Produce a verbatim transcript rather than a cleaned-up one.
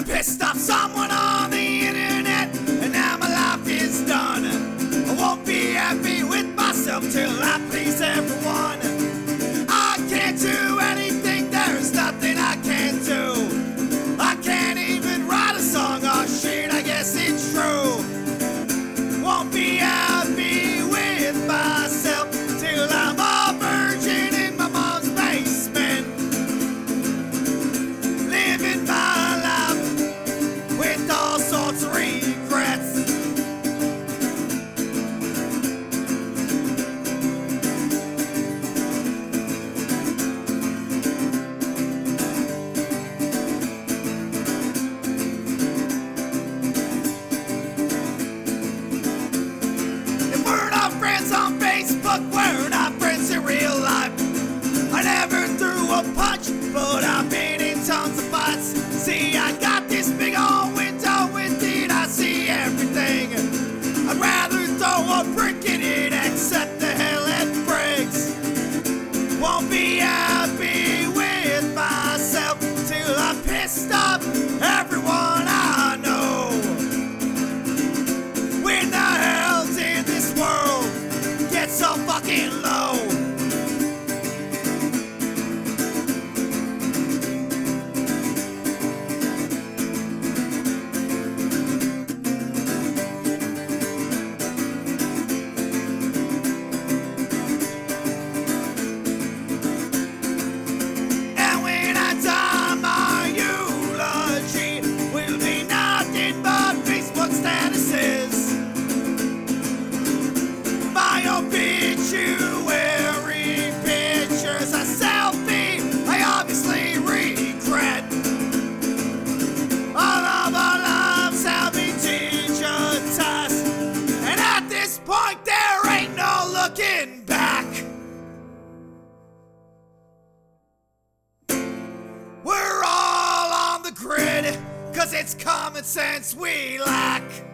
I pissed off someone on the internet, and now my life is done. I won't be happy with myself till I please everyone. I can't do anything, there's nothing I can't do. I can't even write a song, oh shit, I guess it's true. Won't be happy with myself till I'm a virgin in my mom's basement, living my life with all sorts of regrets. If we're not friends on Facebook, we're not friends in real life. I never threw a punch, but I've been in tons of fights. See, I got this big old window, with it I see everything. I'd rather throw a brick in it, except the hell it breaks. Won't be happy with myself till I pissed off everyone I know. When the hell's in this world gets so fucking low. And when I die, my eulogy will be nothing but Facebook statuses. My obituary picture's a selfie I obviously regret. All of our lives have been digitized, and at this point there ain't no looking back. We're all on the grid, cause it's common sense we lack.